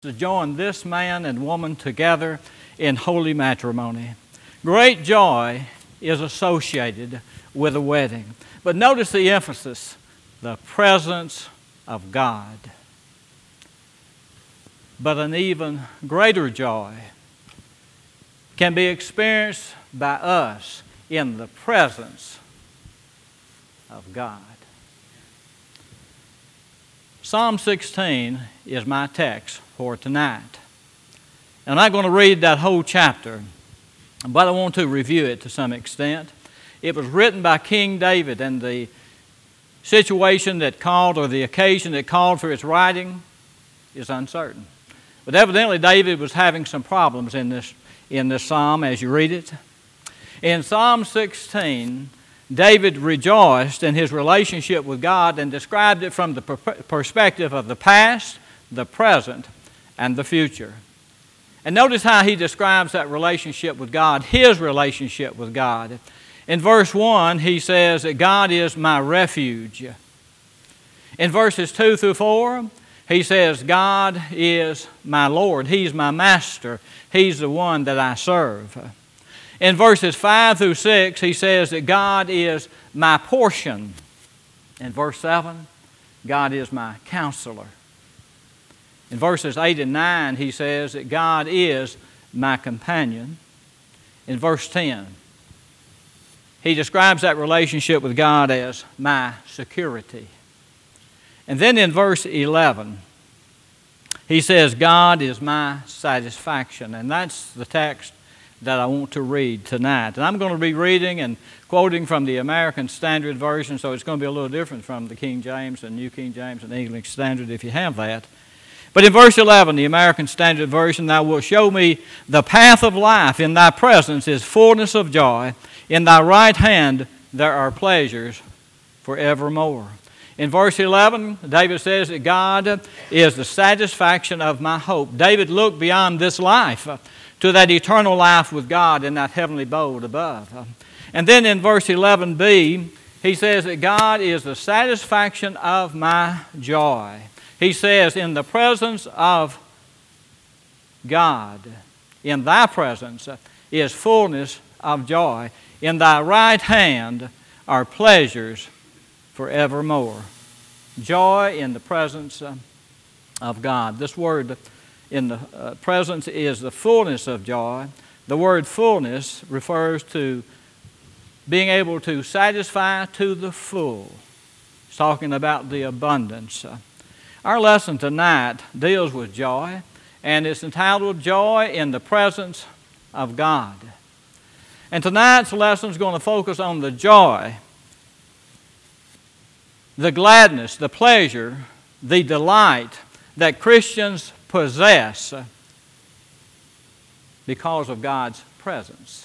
to join this man and woman together in holy matrimony. Great joy is associated with a wedding. But notice the emphasis, the presence of God. But an even greater joy can be experienced by us in the presence of God. Psalm 16 is my text for tonight. And I'm not going to read that whole chapter, but I want to review it to some extent. It was written by King David, and the situation that called, or the occasion that called for its writing, is uncertain. But evidently David was having some problems in this psalm as you read it. In Psalm 16, David rejoiced in his relationship with God and described it from the perspective of the past, the present, and the future. And notice how he describes that relationship with God, his relationship with God. In verse 1, he says that God is my refuge. In verses 2 through 4, he says God is my Lord. He's my master. He's the one that I serve. In verses 5 through 6, he says that God is my portion. In verse 7, God is my counselor. In verses 8 and 9, he says that God is my companion. In verse 10, he describes that relationship with God as my security. And then in verse 11, he says God is my satisfaction. And that's the text that I want to read tonight. And I'm going to be reading and quoting from the American Standard Version, so it's going to be a little different from the King James and New King James and English Standard if you have that. But in verse 11, the American Standard Version, thou wilt show me the path of life. In thy presence is fullness of joy. In thy right hand there are pleasures forevermore. In verse 11, David says that God is the satisfaction of my hope. David looked beyond this life to that eternal life with God in that heavenly abode above. And then in verse 11b, he says that God is the satisfaction of my joy. He says, in the presence of God, in thy presence is fullness of joy. In thy right hand are pleasures forevermore. Joy in the presence of God. This word in the presence is the fullness of joy. The word fullness refers to being able to satisfy to the full. It's talking about the abundance. Our lesson tonight deals with joy, and it's entitled Joy in the Presence of God. And tonight's lesson is going to focus on the joy, the gladness, the pleasure, the delight that Christians possess because of God's presence.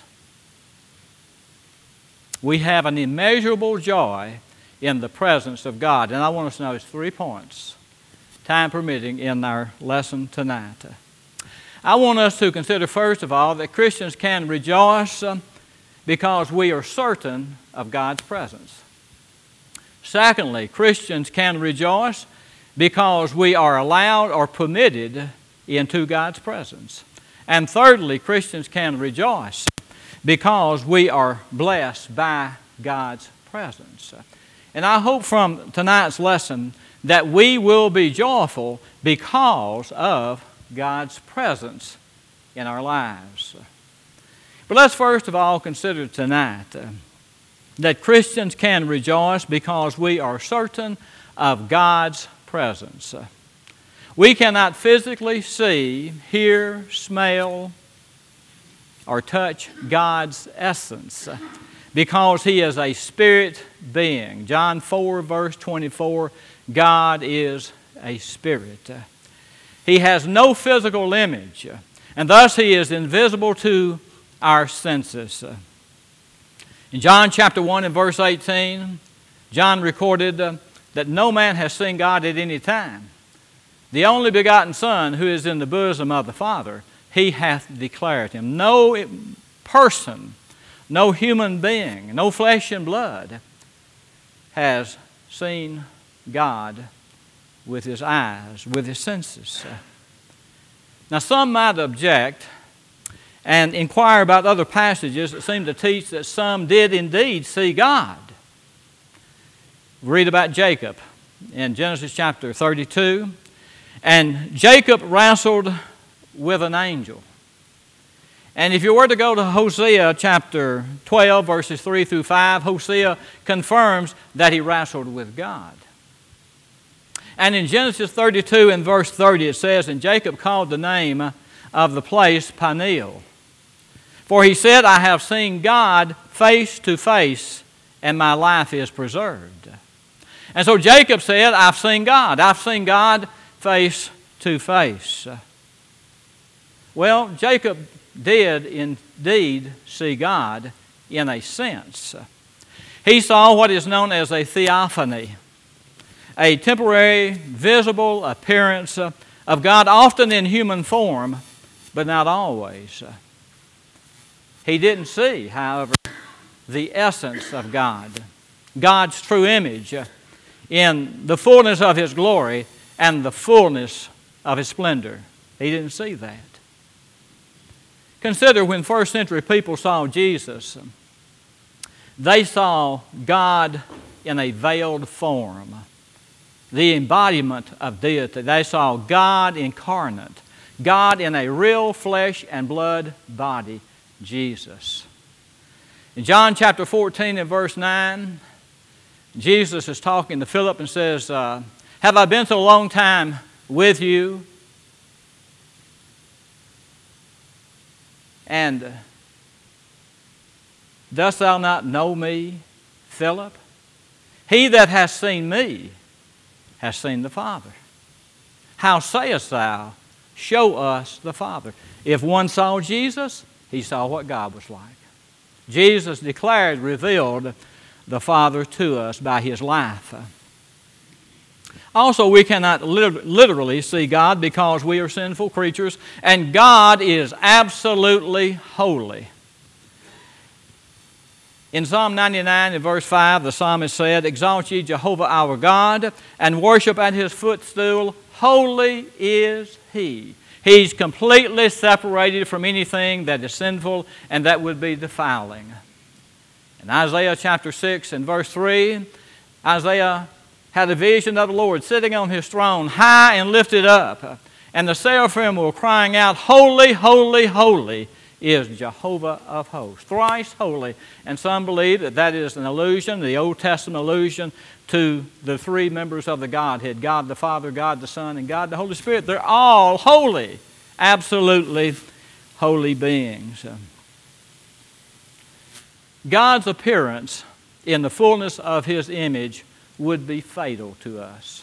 We have an immeasurable joy in the presence of God. And I want us to notice 3 points, time permitting, in our lesson tonight. I want us to consider, first of all, that Christians can rejoice because we are certain of God's presence. Secondly, Christians can rejoice because we are allowed or permitted into God's presence. And thirdly, Christians can rejoice because we are blessed by God's presence. And I hope from tonight's lesson that we will be joyful because of God's presence in our lives. But let's first of all consider tonight that Christians can rejoice because we are certain of God's presence. We cannot physically see, hear, smell, or touch God's essence because He is a spirit being. John 4 verse 24, God is a spirit. He has no physical image, and thus He is invisible to our senses. In John chapter 1 and verse 18, John recorded that no man has seen God at any time. The only begotten Son, who is in the bosom of the Father, He hath declared Him. No person, no human being, no flesh and blood has seen God with his eyes, with his senses. Now, some might object and inquire about other passages that seem to teach that some did indeed see God. Read about Jacob in Genesis chapter 32. And Jacob wrestled with an angel. And if you were to go to Hosea chapter 12, verses 3 through 5, Hosea confirms that he wrestled with God. And in Genesis 32 and verse 30 it says, "And Jacob called the name of the place Peniel. For he said, I have seen God face to face, and my life is preserved." And so Jacob said, I've seen God. I've seen God face to face. Well, Jacob did indeed see God in a sense. He saw what is known as a theophany, a temporary, visible appearance of God, often in human form, but not always. He didn't see, however, the essence of God, God's true image in the fullness of His glory and the fullness of His splendor. He didn't see that. Consider when first century people saw Jesus, they saw God in a veiled form, the embodiment of deity. They saw God incarnate, God in a real flesh and blood body, Jesus. In John chapter 14 and verse 9, Jesus is talking to Philip and says, have I been so long time with you? And dost thou not know me, Philip? He that hath seen me hath seen the Father. How sayest thou, show us the Father? If one saw Jesus, he saw what God was like. Jesus declared, revealed the Father to us by His life. Also, we cannot literally see God because we are sinful creatures, and God is absolutely holy. In Psalm 99 and verse 5, the psalmist said, Exalt ye Jehovah our God, and worship at His footstool. Holy is He. He's completely separated from anything that is sinful and that would be defiling. In Isaiah chapter 6 and verse 3, Isaiah had a vision of the Lord sitting on His throne, high and lifted up. And the seraphim were crying out, Holy, holy, holy is Jehovah of hosts. Thrice holy. And some believe that that is an allusion, the Old Testament allusion, to the three members of the Godhead, God the Father, God the Son, and God the Holy Spirit. They're all holy, absolutely holy beings. God's appearance in the fullness of His image would be fatal to us.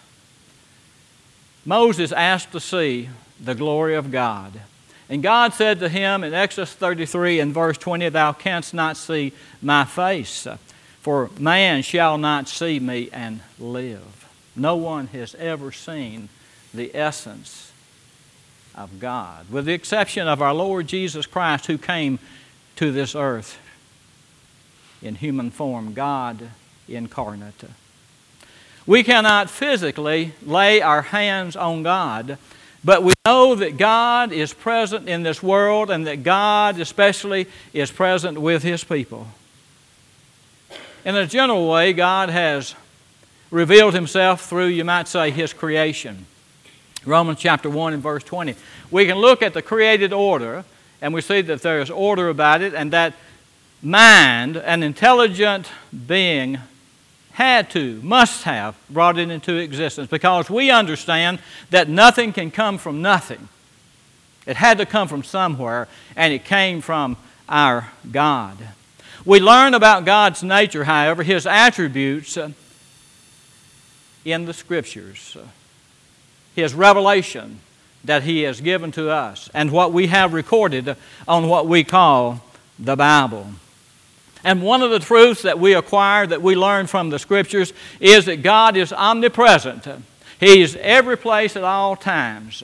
Moses asked to see the glory of God. And God said to him in Exodus 33 and verse 20, Thou canst not see my face, for man shall not see me and live. No one has ever seen the essence of God, with the exception of our Lord Jesus Christ, who came to this earth in human form, God incarnate. We cannot physically lay our hands on God, but we know that God is present in this world and that God especially is present with His people. In a general way, God has revealed Himself through, you might say, His creation. Romans chapter 1 and verse 20. We can look at the created order and we see that there is order about it, and that mind, an intelligent being, must have brought it into existence, because we understand that nothing can come from nothing. It had to come from somewhere, and it came from our God. We learn about God's nature, however, His attributes in the Scriptures. His revelation that He has given to us, and what we have recorded on what we call the Bible. And one of the truths that we acquire, that we learn from the Scriptures, is that God is omnipresent. He is every place at all times.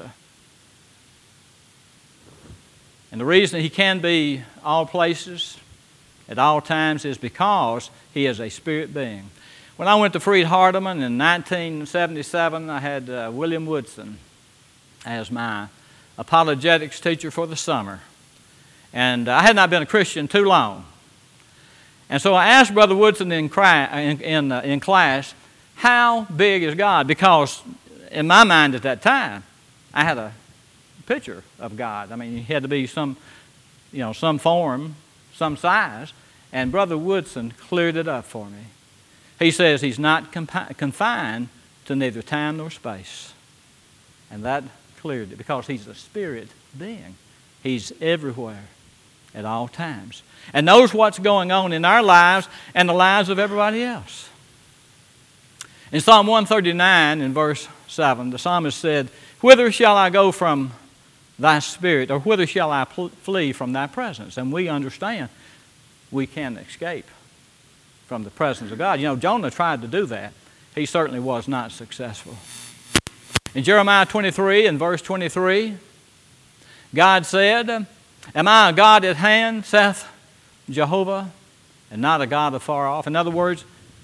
And the reason He can be all places at all times is because He is a spirit being. When I went to Freed-Hardeman in 1977, I had William Woodson as my apologetics teacher for the summer. And I had not been a Christian too long. And so I asked Brother Woodson in class, how big is God? Because in my mind at that time, I had a picture of God. I mean, he had to be some form, some size. And Brother Woodson cleared it up for me. He says he's not confined to neither time nor space. And that cleared it because he's a spirit being. He's everywhere at all times and knows what's going on in our lives and the lives of everybody else. In Psalm 139 in verse 7, the psalmist said, "Whither shall I go from thy spirit, or whither shall I flee from thy presence?" And we understand we can't escape from the presence of God. You know, Jonah tried to do that. He certainly was not successful. In Jeremiah 23 and verse 23, God said, "Am I a God at hand, saith Jehovah, and not a God afar off?" In other words,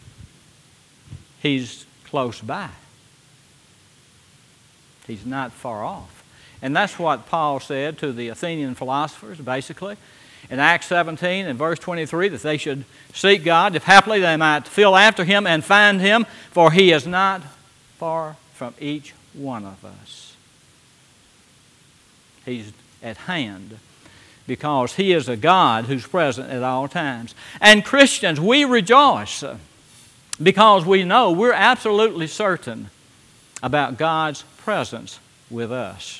he's close by. He's not far off. And that's what Paul said to the Athenian philosophers, basically. In Acts 17 and verse 23, that they should seek God, if haply they might feel after Him and find Him, for He is not far from each one of us. He's at hand because He is a God who's present at all times. And Christians, we rejoice because we know, we're absolutely certain about God's presence with us.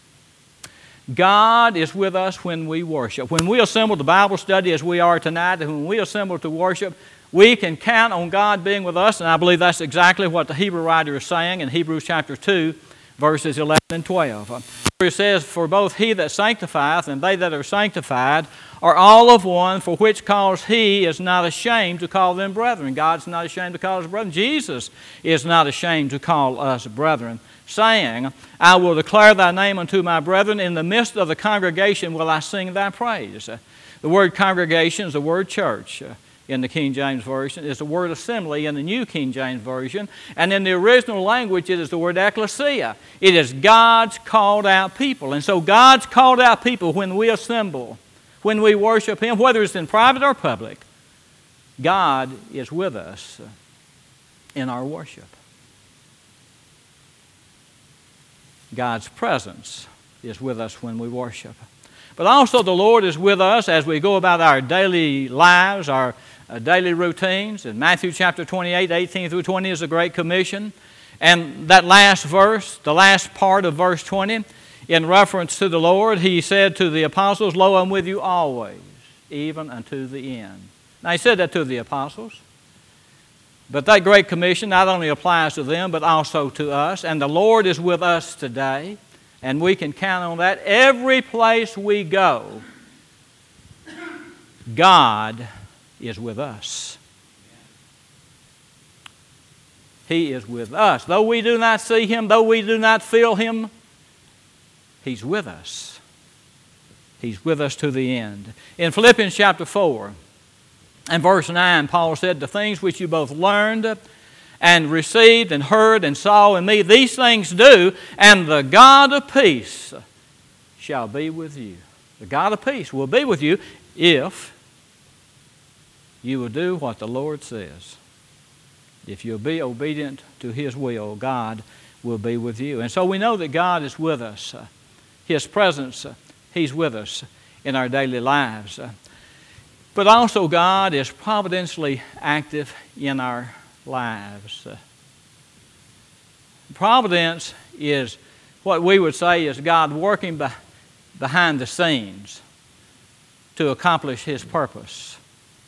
God is with us when we worship. When we assemble to Bible study as we are tonight, and when we assemble to worship, we can count on God being with us, and I believe that's exactly what the Hebrew writer is saying in Hebrews chapter 2, verses 11 and 12. It says, "For both He that sanctifieth and they that are sanctified are all of one, for which cause He is not ashamed to call them brethren." God's not ashamed to call us brethren. Jesus is not ashamed to call us brethren, saying, "I will declare thy name unto my brethren. In the midst of the congregation will I sing thy praise." The word congregation is the word church in the King James Version. It's the word assembly in the New King James Version. And in the original language, it is the word ecclesia. It is God's called out people. And so God's called out people when we assemble, when we worship Him, whether it's in private or public, God is with us in our worship. God's presence is with us when we worship. But also the Lord is with us as we go about our daily lives, our daily routines. In Matthew chapter 28, 18 through 20 is the Great Commission. And that last verse, the last part of verse 20, in reference to the Lord, He said to the apostles, "Lo, I'm with you always, even unto the end." Now He said that to the apostles. But that Great Commission not only applies to them, but also to us. And the Lord is with us today. And we can count on that. Every place we go, God is with us. He is with us. Though we do not see Him, though we do not feel Him, He's with us. He's with us to the end. In Philippians chapter 4 and verse 9, Paul said, "The things which you both learned and received and heard and saw in me, these things do, and the God of peace shall be with you." The God of peace will be with you if you will do what the Lord says. If you'll be obedient to His will, God will be with you. And so we know that God is with us. His presence, He's with us in our daily lives. But also God is providentially active in our lives. Providence is what we would say is God working behind the scenes to accomplish His purpose.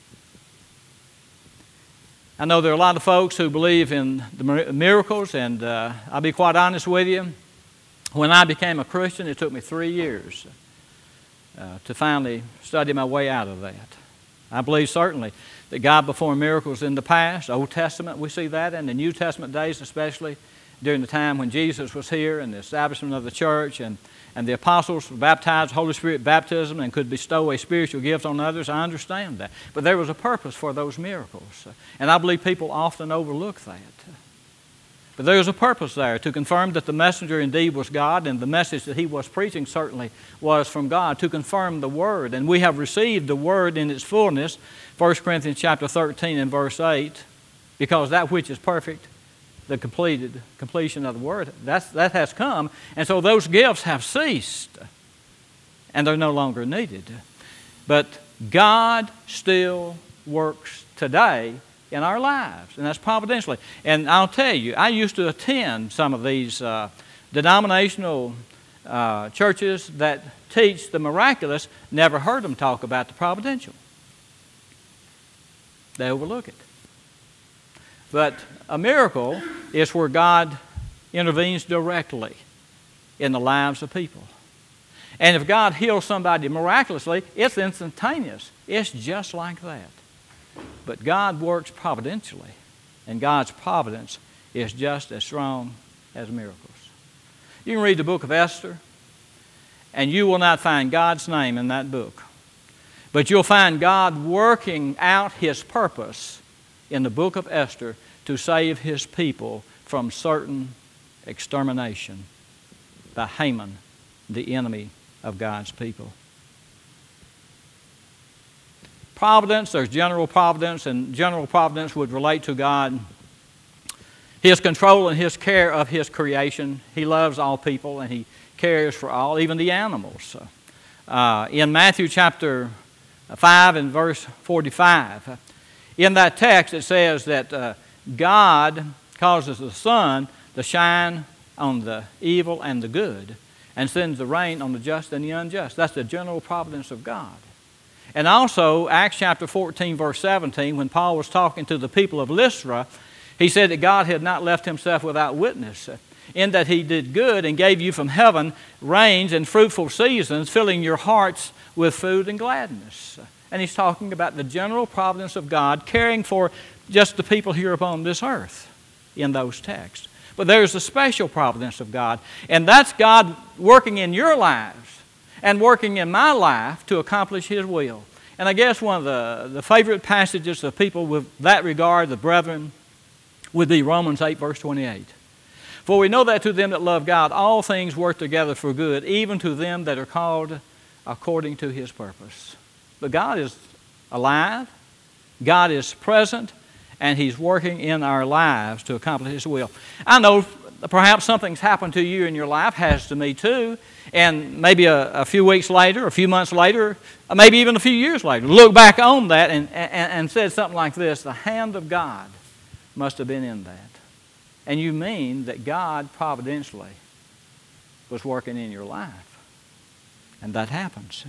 I know there are a lot of folks who believe in the miracles, and I'll be quite honest with you. When I became a Christian, it took me 3 years to finally study my way out of that. I believe certainly that God performed miracles in the past. Old Testament, we see that. In the New Testament days, especially during the time when Jesus was here and the establishment of the church, and the apostles were baptized, Holy Spirit baptism, and could bestow a spiritual gift on others. I understand that. But there was a purpose for those miracles. And I believe people often overlook that. But there was a purpose there, to confirm that the messenger indeed was God, and the message that he was preaching certainly was from God, to confirm the Word. And we have received the Word in its fullness, 1 Corinthians chapter 13 and verse 8, because that which is perfect, the completion of the Word, that has come. And so those gifts have ceased, and they're no longer needed. But God still works today in our lives, and that's providentially. And I'll tell you, I used to attend some of these denominational churches that teach the miraculous, never heard them talk about the providential. They overlook it. But a miracle is where God intervenes directly in the lives of people. And if God heals somebody miraculously, it's instantaneous. It's just like that. But God works providentially, and God's providence is just as strong as miracles. You can read the book of Esther, and you will not find God's name in that book. But you'll find God working out His purpose in the book of Esther to save His people from certain extermination by Haman, the enemy of God's people. Providence, there's general providence, and general providence would relate to God, His control and His care of His creation. He loves all people, and He cares for all, even the animals. In Matthew chapter 5 and verse 45, in that text it says that God causes the sun to shine on the evil and the good, and sends the rain on the just and the unjust. That's the general providence of God. And also, Acts chapter 14, verse 17, when Paul was talking to the people of Lystra, he said that God had not left Himself without witness, in that He did good and gave you from heaven rains and fruitful seasons, filling your hearts with food and gladness. And he's talking about the general providence of God, caring for just the people here upon this earth in those texts. But there's the special providence of God, and that's God working in your lives and working in my life to accomplish His will. And I guess one of the favorite passages of people with that regard, the brethren, would be Romans 8, verse 28. For we know that to them that love God, all things work together for good, even to them that are called according to His purpose. But God is alive, God is present, and He's working in our lives to accomplish His will. I know perhaps something's happened to you in your life, has to me too, and maybe a few weeks later, a few months later, maybe even a few years later, look back on that and said something like this: the hand of God must have been in that. And you mean that God providentially was working in your life. And that happens.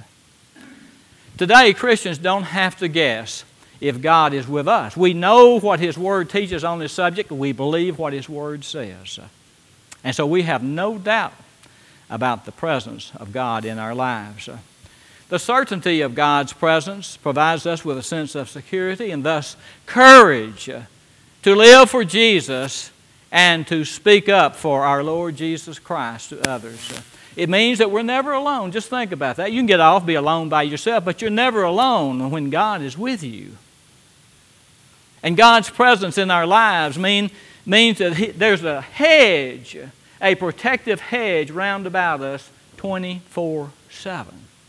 Today, Christians don't have to guess if God is with us. We know what His Word teaches on this subject. We believe what His Word says. And so we have no doubt about the presence of God in our lives. The certainty of God's presence provides us with a sense of security and thus courage to live for Jesus and to speak up for our Lord Jesus Christ to others. It means that we're never alone. Just think about that. You can get off, be alone by yourself, but you're never alone when God is with you. And God's presence in our lives means that there's a hedge, a protective hedge round about us 24/7.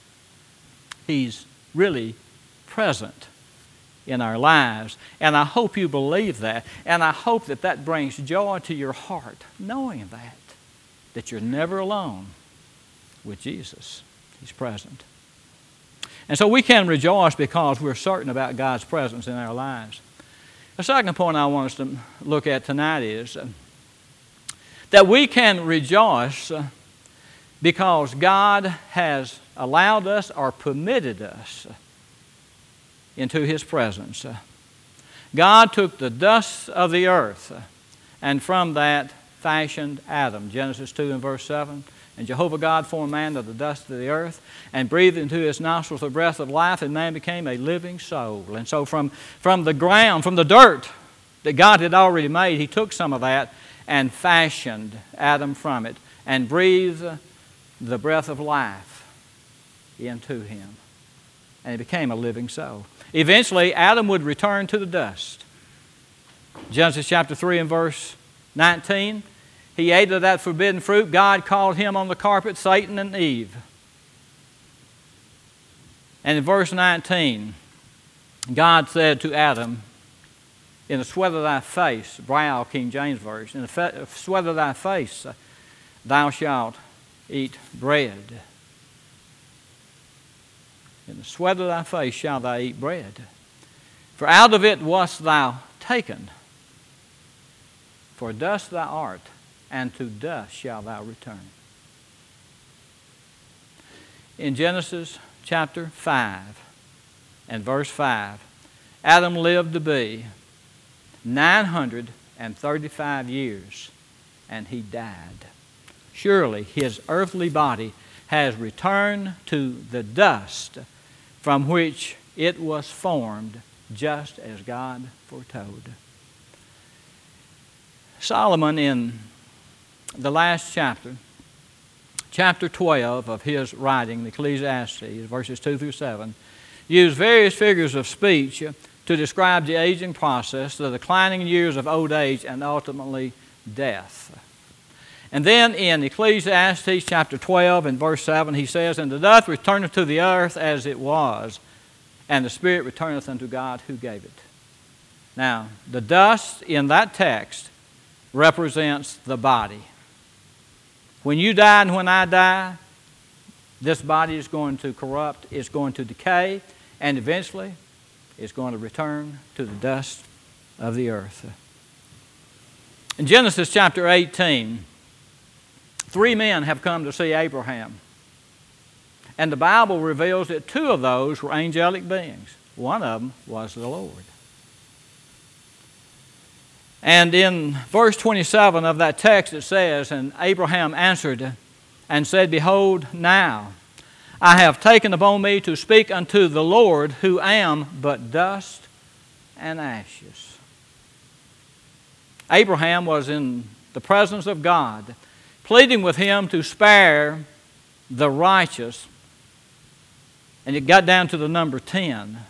He's really present in our lives. And I hope you believe that. And I hope that that brings joy to your heart, knowing that you're never alone with Jesus. He's present. And so we can rejoice because we're certain about God's presence in our lives. The second point I want us to look at tonight is that we can rejoice because God has allowed us or permitted us into His presence. God took the dust of the earth and from that fashioned Adam. Genesis 2 and verse 7. And Jehovah God formed man of the dust of the earth and breathed into his nostrils the breath of life, and man became a living soul. And so from the ground, from the dirt that God had already made, He took some of that and fashioned Adam from it and breathed the breath of life into him. And he became a living soul. Eventually, Adam would return to the dust. Genesis chapter 3 and verse 19, he ate of that forbidden fruit. God called him on the carpet Satan and Eve. And in verse 19, God said to Adam, in the sweat of thy face, brow, King James Version, in the sweat of thy face thou shalt eat bread. In the sweat of thy face shalt thou eat bread. For out of it wast thou taken. For dust thou art, and to dust shalt thou return. In Genesis chapter 5 and verse 5, Adam lived to be 935 years, and he died. Surely his earthly body has returned to the dust from which it was formed, just as God foretold. Solomon, in the last chapter, chapter 12 of his writing, the Ecclesiastes, verses 2 through 7, used various figures of speech to describe the aging process, the declining years of old age, and ultimately death. And then in Ecclesiastes chapter 12 and verse 7, he says, "And the dust returneth to the earth as it was, and the spirit returneth unto God who gave it." Now, the dust in that text represents the body. When you die and when I die, this body is going to corrupt, it's going to decay, and eventually it's going to return to the dust of the earth. In Genesis chapter 18, 3 men have come to see Abraham. And the Bible reveals that 2 of those were angelic beings. One of them was the Lord. And in verse 27 of that text it says, "And Abraham answered and said, Behold, now I have taken upon me to speak unto the Lord, who am but dust and ashes." Abraham was in the presence of God, pleading with him to spare the righteous. And it got down to the number 10.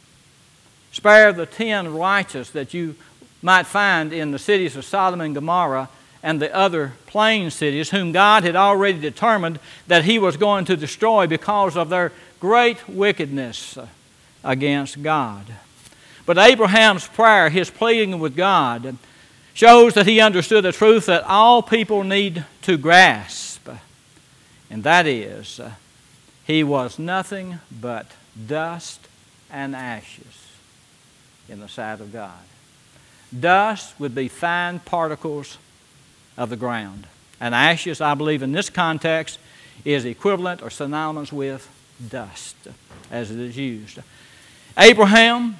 Spare the 10 righteous that you might find in the cities of Sodom and Gomorrah and the other plain cities, whom God had already determined that He was going to destroy because of their great wickedness against God. But Abraham's prayer, his pleading with God, shows that he understood the truth that all people need to grasp, and that is, he was nothing but dust and ashes in the sight of God. Dust would be fine particles of the ground, and ashes, I believe in this context, is equivalent or synonymous with dust as it is used. Abraham,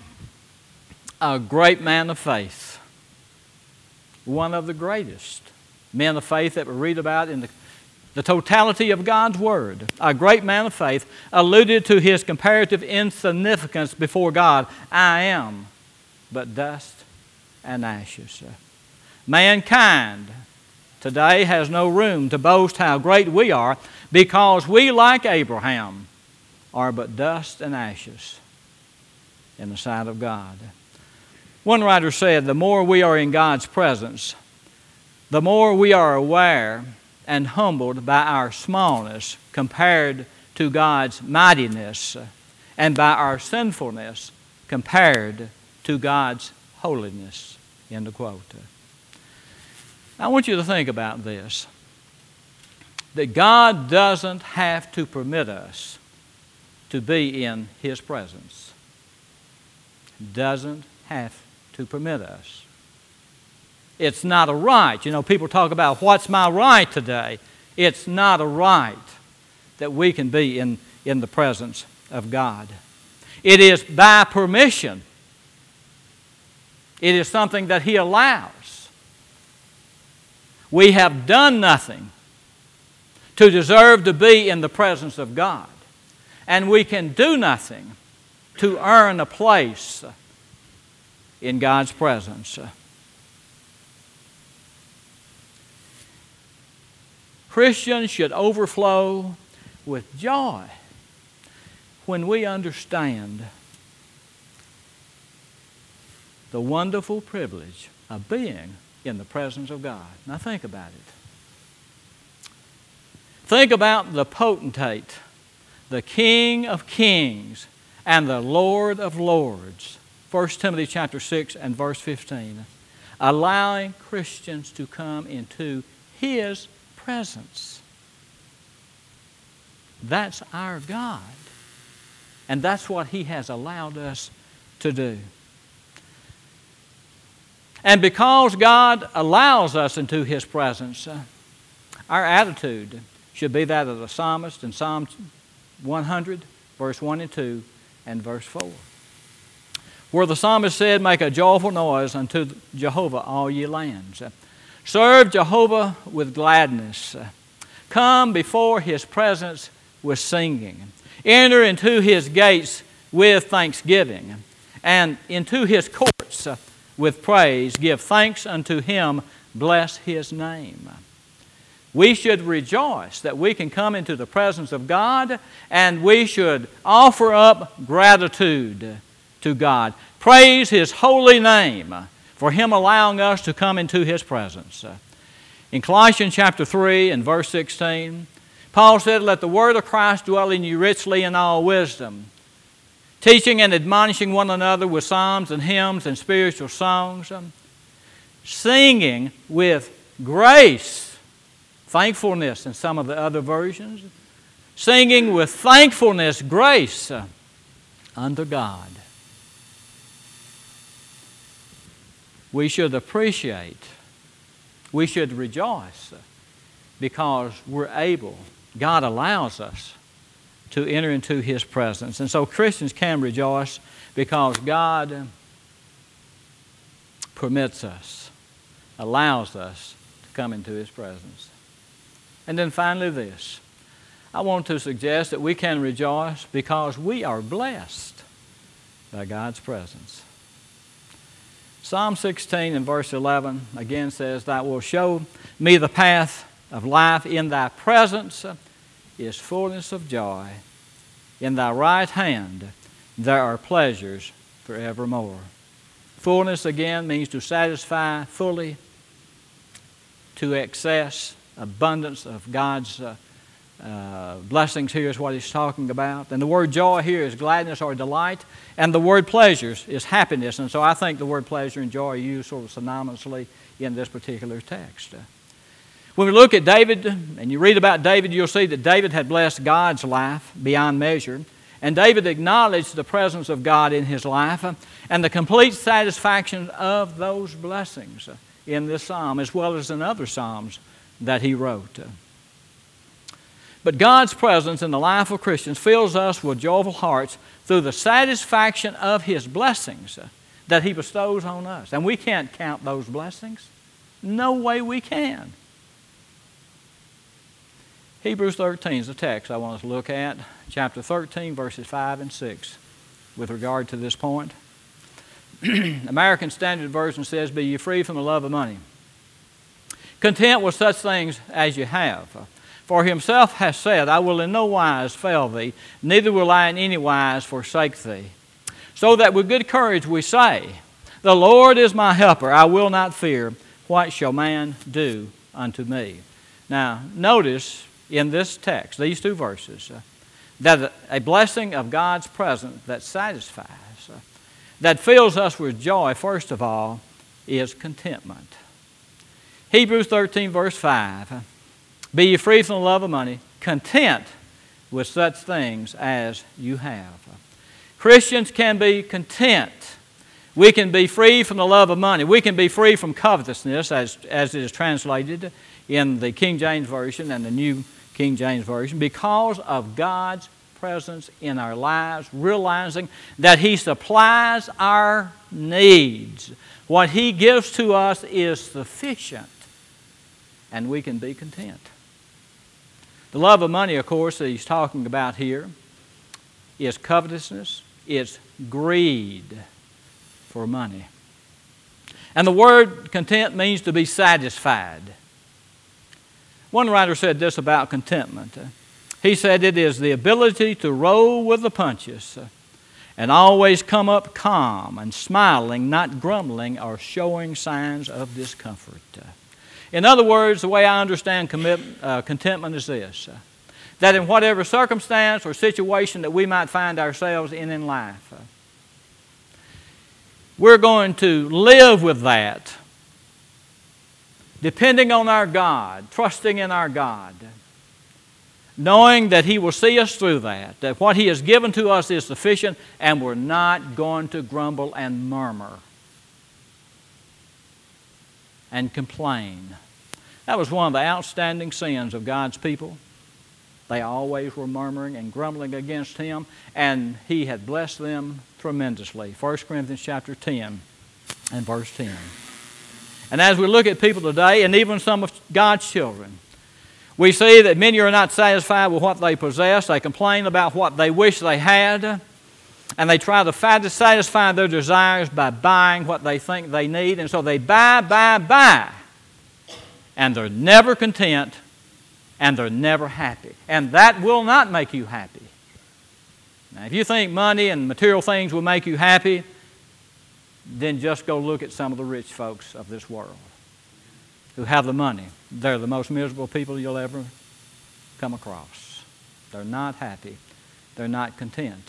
a great man of faith, one of the greatest men of faith that we read about in the totality of God's Word, a great man of faith, alluded to his comparative insignificance before God. I am but dust and ashes. Mankind today has no room to boast how great we are, because we, like Abraham, are but dust and ashes in the sight of God. One writer said, the more we are in God's presence, the more we are aware and humbled by our smallness compared to God's mightiness, and by our sinfulness compared to God's holiness. End of quote. I want you to think about this, that God doesn't have to permit us to be in His presence. Doesn't have to permit us. It's not a right. You know, people talk about what's my right today. It's not a right that we can be in the presence of God. It is by permission. It is something that He allows. We have done nothing to deserve to be in the presence of God. And we can do nothing to earn a place in God's presence. Christians should overflow with joy when we understand the wonderful privilege of being in the presence of God. Now think about it. Think about the potentate, the King of Kings, and the Lord of Lords. 1 Timothy chapter 6 and verse 15. Allowing Christians to come into His presence. That's our God. And that's what He has allowed us to do. And because God allows us into His presence, our attitude should be that of the psalmist in Psalm 100, verse 1 and 2, and verse 4. Where the psalmist said, "Make a joyful noise unto Jehovah, all ye lands. Serve Jehovah with gladness. Come before His presence with singing. Enter into His gates with thanksgiving, and into His courts with praise. Give thanks unto Him. Bless His name." We should rejoice that we can come into the presence of God, and we should offer up gratitude to God. Praise His holy name for Him allowing us to come into His presence. In Colossians chapter 3 and verse 16, Paul said, "Let the word of Christ dwell in you richly in all wisdom, teaching and admonishing one another with psalms and hymns and spiritual songs, singing with grace," thankfulness in some of the other versions, singing with thankfulness, grace unto God. We should appreciate, we should rejoice because we're able, God allows us to enter into His presence. And so Christians can rejoice because God permits us, allows us to come into His presence. And then finally this, I want to suggest that we can rejoice because we are blessed by God's presence. Psalm 16 and verse 11 again says, "Thou wilt show me the path of life. In Thy presence is fullness of joy. In Thy right hand there are pleasures forevermore." Fullness again means to satisfy fully, to excess, abundance of God's blessings here is what he's talking about. And the word joy here is gladness or delight, and the word pleasures is happiness. And so I think the word pleasure and joy are used sort of synonymously in this particular text. When we look at David, and you read about David, you'll see that David had blessed God's life beyond measure. And David acknowledged the presence of God in his life and the complete satisfaction of those blessings in this psalm, as well as in other psalms that he wrote. But God's presence in the life of Christians fills us with joyful hearts through the satisfaction of His blessings that He bestows on us. And we can't count those blessings. No way we can. Hebrews 13 is the text I want us to look at. Chapter 13, verses 5 and 6 with regard to this point. American Standard Version says, "Be ye free from the love of money, content with such things as you have. For Himself has said, I will in no wise fail thee, neither will I in any wise forsake thee. So that with good courage we say, The Lord is my helper, I will not fear. What shall man do unto me?" Now, notice in this text, these two verses, that a blessing of God's presence that satisfies, that fills us with joy, first of all, is contentment. Hebrews 13, verse 5, "Be ye free from the love of money, content with such things as you have." Christians can be content. We can be free from the love of money. We can be free from covetousness, as it is translated in the King James Version and the New King James Version, because of God's presence in our lives, realizing that He supplies our needs. What He gives to us is sufficient, and we can be content. The love of money, of course, that he's talking about here is covetousness. It's greed for money. And the word content means to be satisfied. One writer said this about contentment. He said it is the ability to roll with the punches and always come up calm and smiling, not grumbling or showing signs of discomfort. In other words, the way I understand contentment is this, that in whatever circumstance or situation that we might find ourselves in life, we're going to live with that, depending on our God, trusting in our God, knowing that He will see us through that what He has given to us is sufficient, and we're not going to grumble and murmur and complain. That was one of the outstanding sins of God's people. They always were murmuring and grumbling against Him, and He had blessed them tremendously. 1 Corinthians chapter 10 and verse 10. And as we look at people today, and even some of God's children, we see that many are not satisfied with what they possess. They complain about what they wish they had, and they try to satisfy their desires by buying what they think they need, and so they buy. And they're never content, and they're never happy. And that will not make you happy. Now, if you think money and material things will make you happy, then just go look at some of the rich folks of this world who have the money. They're the most miserable people you'll ever come across. They're not happy. They're not content.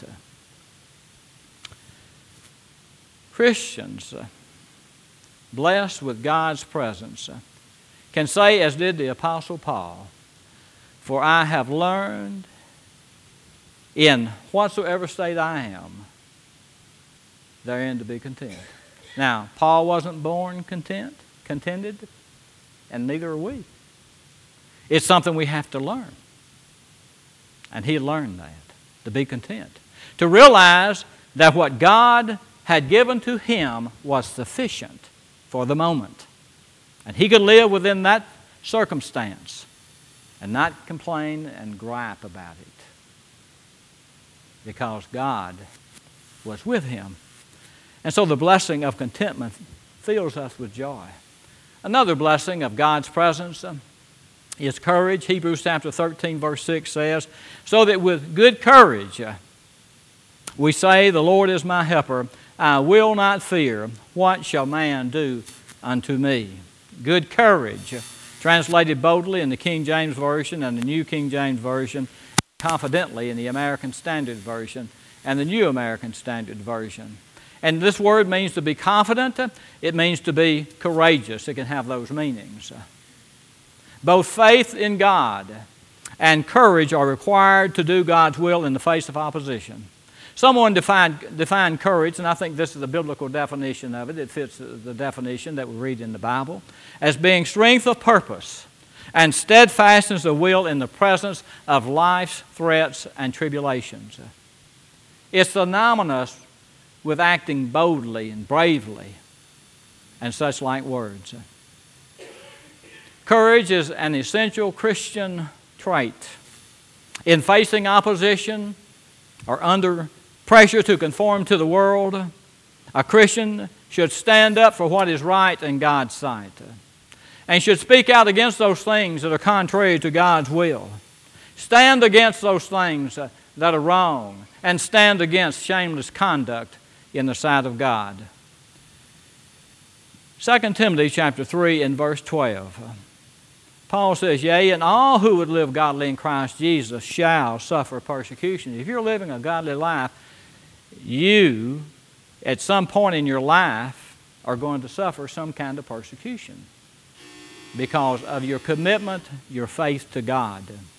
Christians, blessed with God's presence, can say, as did the Apostle Paul, "For I have learned in whatsoever state I am, therein to be content." Now, Paul wasn't born contented, and neither are we. It's something we have to learn. And he learned that, to be content. To realize that what God had given to him was sufficient for the moment. And he could live within that circumstance and not complain and gripe about it, because God was with him. And so the blessing of contentment fills us with joy. Another blessing of God's presence is courage. Hebrews chapter 13 verse 6 says, "So that with good courage we say, the Lord is my helper. I will not fear. What shall man do unto me?" Good courage, translated boldly in the King James Version and the New King James Version, confidently in the American Standard Version and the New American Standard Version. And this word means to be confident. It means to be courageous. It can have those meanings. Both faith in God and courage are required to do God's will in the face of opposition. Someone defined courage, and I think this is the biblical definition of it. It fits the definition that we read in the Bible, as being strength of purpose and steadfastness of will in the presence of life's threats and tribulations. It's synonymous with acting boldly and bravely and such like words. Courage is an essential Christian trait. In facing opposition or under pressure to conform to the world, a Christian should stand up for what is right in God's sight and should speak out against those things that are contrary to God's will. Stand against those things that are wrong and stand against shameless conduct in the sight of God. 2 Timothy chapter 3 and verse 12. Paul says, "Yea, and all who would live godly in Christ Jesus shall suffer persecution." If you're living a godly life, you, at some point in your life, are going to suffer some kind of persecution because of your commitment, your faith to God.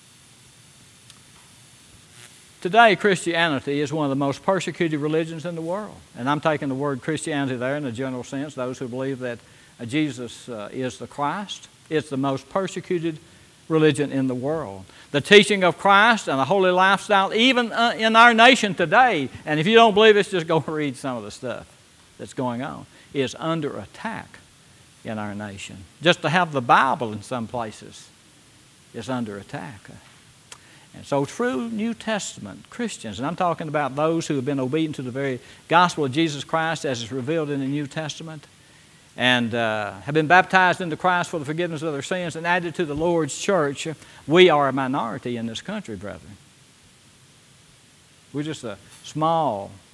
Today, Christianity is one of the most persecuted religions in the world. And I'm taking the word Christianity there in the general sense, those who believe that Jesus is the Christ. It's the most persecuted religion in the world. The teaching of Christ and the holy lifestyle, even in our nation today, and if you don't believe it, just go read some of the stuff that's going on, is under attack in our nation. Just to have the Bible in some places is under attack. And so true New Testament Christians, and I'm talking about those who have been obedient to the very gospel of Jesus Christ as is revealed in the New Testament, and have been baptized into Christ for the forgiveness of their sins and added to the Lord's church, we are a minority in this country, brethren. We're just a small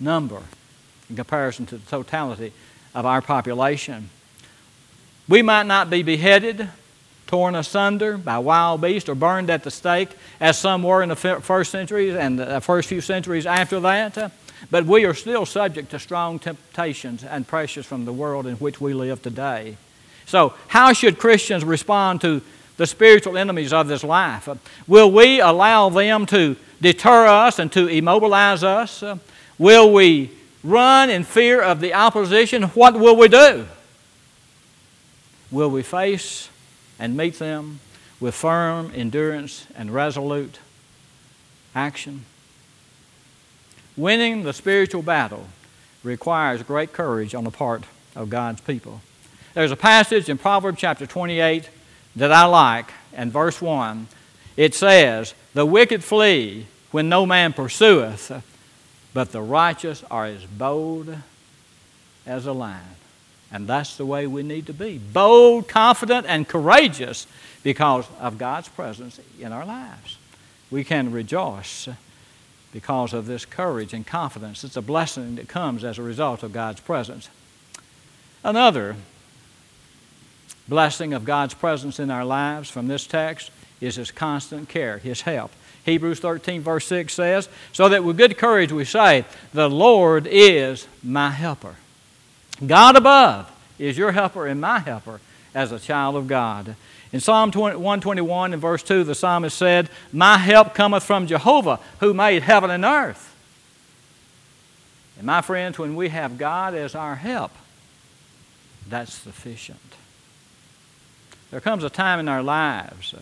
number in comparison to the totality of our population. We might not be beheaded, torn asunder by wild beasts, or burned at the stake, as some were in the first centuries and the first few centuries after that, but we are still subject to strong temptations and pressures from the world in which we live today. So, how should Christians respond to the spiritual enemies of this life? Will we allow them to deter us and to immobilize us? Will we run in fear of the opposition? What will we do? Will we face and meet them with firm endurance and resolute action? Winning the spiritual battle requires great courage on the part of God's people. There's a passage in Proverbs chapter 28 that I like, and verse 1. It says, "The wicked flee when no man pursueth, but the righteous are as bold as a lion." And that's the way we need to be. Bold, confident, and courageous because of God's presence in our lives. We can rejoice because of this courage and confidence. It's a blessing that comes as a result of God's presence. Another blessing of God's presence in our lives from this text is His constant care, His help. Hebrews 13 verse 6 says, "So that with good courage we say, the Lord is my helper." God above is your helper and my helper as a child of God. In Psalm 121 and verse 2, the psalmist said, "My help cometh from Jehovah, who made heaven and earth." And my friends, when we have God as our help, that's sufficient. There comes a time in our lives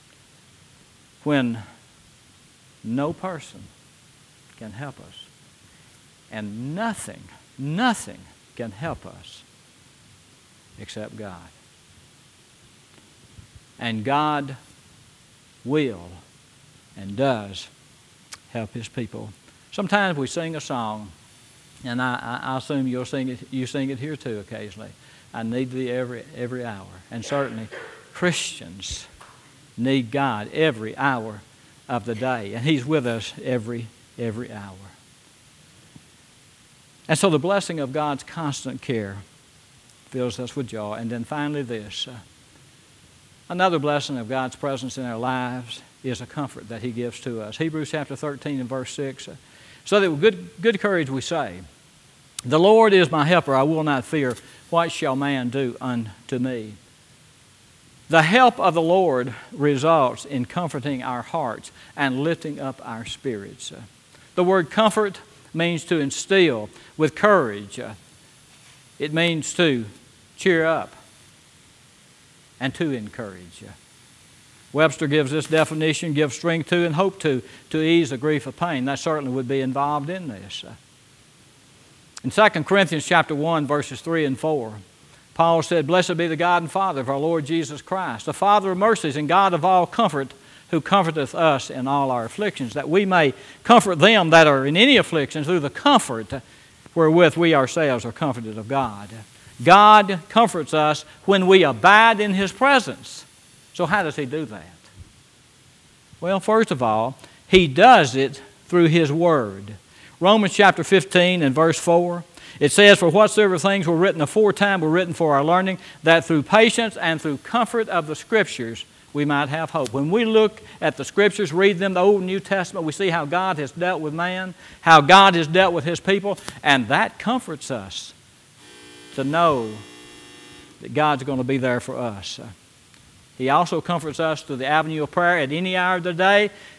when no person can help us, and nothing can help us except God. And God will and does help His people. Sometimes we sing a song, and I assume you sing it here too occasionally. I need Thee every hour. And certainly Christians need God every hour of the day, and He's with us every hour. And so the blessing of God's constant care fills us with joy. And then finally this, another blessing of God's presence in our lives is a comfort that He gives to us. Hebrews chapter 13 and verse 6, "So that with good courage we say, the Lord is my helper, I will not fear. What shall man do unto me?" The help of the Lord results in comforting our hearts and lifting up our spirits. The word comfort means to instill with courage. It means to cheer up and to encourage. Webster gives this definition, give strength to and hope to ease the grief of pain. That certainly would be involved in this. In 2 Corinthians chapter 1, verses 3 and 4, Paul said, "Blessed be the God and Father of our Lord Jesus Christ, the Father of mercies and God of all comfort, who comforteth us in all our afflictions, that we may comfort them that are in any affliction through the comfort wherewith we ourselves are comforted of God." God comforts us when we abide in His presence. So how does He do that? Well, first of all, He does it through His Word. Romans chapter 15 and verse 4, it says, "For whatsoever things were written aforetime were written for our learning, that through patience and through comfort of the Scriptures we might have hope." When we look at the Scriptures, read them, the Old and New Testament, we see how God has dealt with man, how God has dealt with His people, and that comforts us to know that God's going to be there for us. He also comforts us through the avenue of prayer at any hour of the day.